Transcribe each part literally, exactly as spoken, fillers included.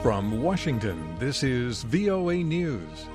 From Washington, this is V O A News.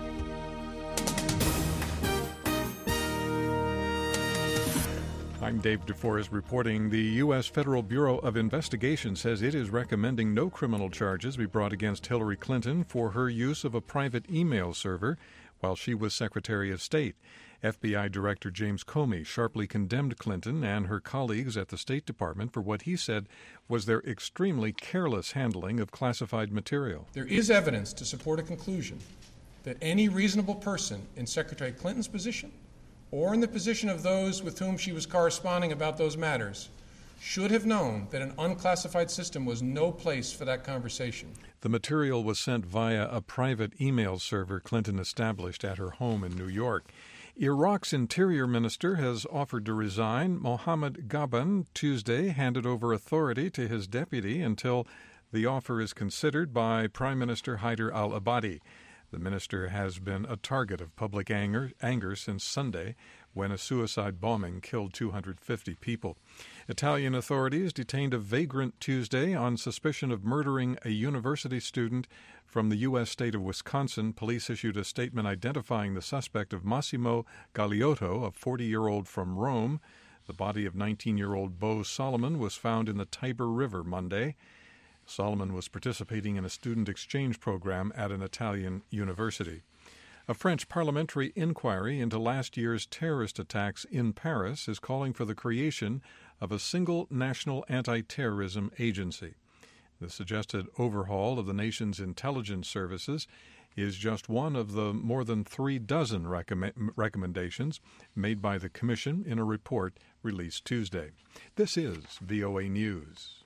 I'm Dave DeForest reporting. The U S. Federal Bureau of Investigation says it is recommending no criminal charges be brought against Hillary Clinton for her use of a private email server while she was Secretary of State. F B I Director James Comey sharply condemned Clinton and her colleagues at the State Department for what he said was their extremely careless handling of classified material. There is evidence to support a conclusion that any reasonable person in Secretary Clinton's position or in the position of those with whom she was corresponding about those matters should have known that an unclassified system was no place for that conversation. The material was sent via a private email server Clinton established at her home in New York. Iraq's interior minister has offered to resign. Mohammed Ghaban Tuesday handed over authority to his deputy until the offer is considered by Prime Minister Haider al-Abadi. The minister has been a target of public anger, anger since Sunday, when a suicide bombing killed two hundred fifty people. Italian authorities detained a vagrant Tuesday on suspicion of murdering a university student from the U S state of Wisconsin. Police issued a statement identifying the suspect of Massimo Galeotto, a forty-year-old from Rome. The body of nineteen-year-old Bo Solomon was found in the Tiber River Monday. Solomon was participating in a student exchange program at an Italian university. A French parliamentary inquiry into last year's terrorist attacks in Paris is calling for the creation of a single national anti-terrorism agency. The suggested overhaul of the nation's intelligence services is just one of the more than three dozen recommend- recommendations made by the Commission in a report released Tuesday. This is V O A News.